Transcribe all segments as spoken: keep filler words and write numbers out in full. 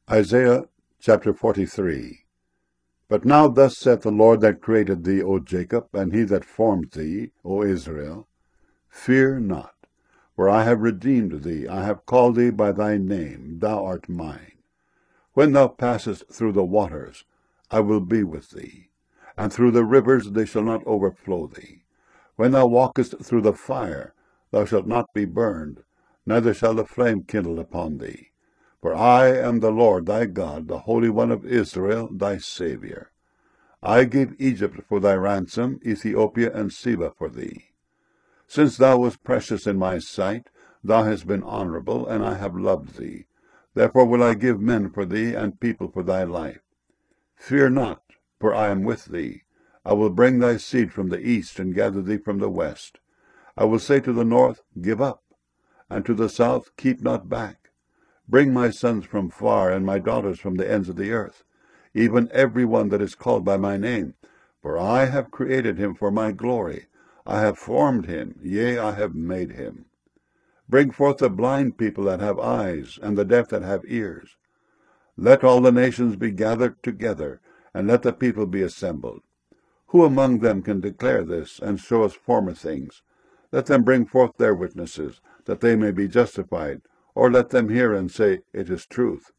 Isaiah chapter forty-three. But now thus saith the Lord that created thee, O Jacob, and he that formed thee, O Israel, fear not, for I have redeemed thee, I have called thee by thy name, thou art mine. When thou passest through the waters, I will be with thee, and through the rivers they shall not overflow thee. When thou walkest through the fire, thou shalt not be burned, neither shall the flame kindle upon thee. For I am the Lord thy God, the Holy One of Israel, thy Saviour. I gave Egypt for thy ransom, Ethiopia and Seba for thee. Since thou wast precious in my sight, thou hast been honorable, and I have loved thee. Therefore will I give men for thee, and people for thy life. Fear not, for I am with thee. I will bring thy seed from the east, and gather thee from the west. I will say to the north, Give up, and to the south, Keep not back. Bring my sons from far, and my daughters from the ends of the earth, even every one that is called by my name. For I have created him for my glory. I have formed him, yea, I have made him. Bring forth the blind people that have eyes, and the deaf that have ears. Let all the nations be gathered together, and let the people be assembled. Who among them can declare this, and show us former things? Let them bring forth their witnesses, that they may be justified, or let them hear and say, It is truth.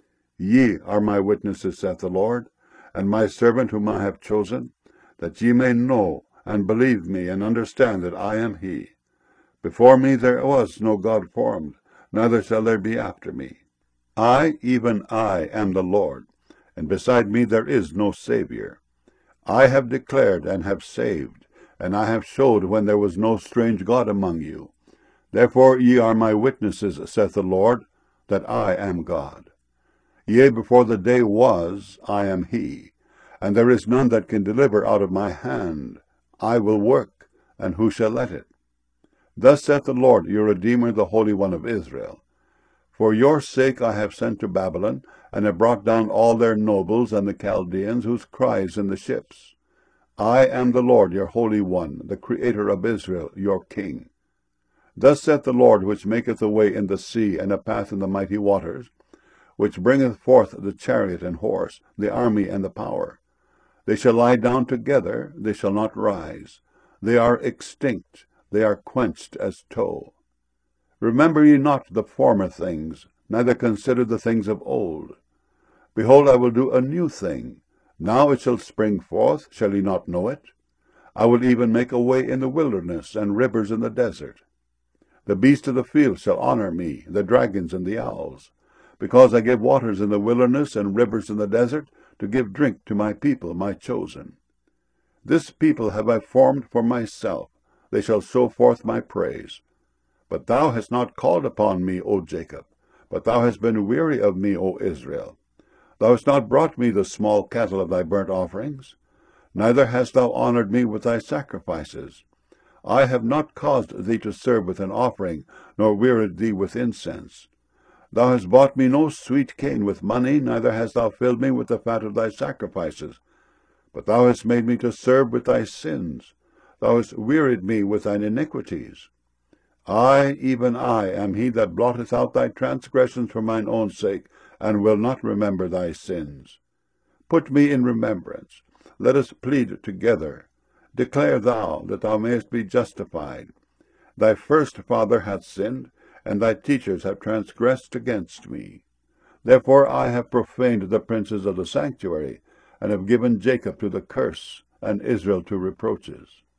Ye are my witnesses, saith the Lord, and my servant whom I have chosen, that ye may know and believe me, and understand that I am he. Before me there was no God formed, neither shall there be after me. I, even I, am the Lord, and beside me there is no Saviour. I have declared and have saved, and I have showed when there was no strange God among you. Therefore ye are my witnesses, saith the Lord, that I am God. Yea, before the day was, I am he, and there is none that can deliver out of my hand. I will work, and who shall let it? Thus saith the Lord, your Redeemer, the Holy One of Israel. For your sake I have sent to Babylon, and have brought down all their nobles and the Chaldeans, whose cry is in the ships. I am the Lord, your Holy One, the Creator of Israel, your King. Thus saith the Lord, which maketh a way in the sea, and a path in the mighty waters, which bringeth forth the chariot and horse, the army and the power. They shall lie down together, they shall not rise. They are extinct, they are quenched as tow. Remember ye not the former things, neither consider the things of old. Behold, I will do a new thing. Now it shall spring forth, shall ye not know it? I will even make a way in the wilderness, and rivers in the desert. The beasts of the field shall honor me, the dragons and the owls, because I give waters in the wilderness and rivers in the desert, to give drink to my people, my chosen. This people have I formed for myself, they shall show forth my praise. But thou hast not called upon me, O Jacob, but thou hast been weary of me, O Israel. Thou hast not brought me the small cattle of thy burnt offerings, neither hast thou honored me with thy sacrifices. I have not caused thee to serve with an offering, nor wearied thee with incense. Thou hast bought me no sweet cane with money, neither hast thou filled me with the fat of thy sacrifices. But thou hast made me to serve with thy sins. Thou hast wearied me with thine iniquities. I, even I, am he that blotteth out thy transgressions for mine own sake, and will not remember thy sins. Put me in remembrance. Let us plead together. Declare thou, that thou mayest be justified. Thy first father hath sinned, and thy teachers have transgressed against me. Therefore I have profaned the princes of the sanctuary, and have given Jacob to the curse, and Israel to reproaches.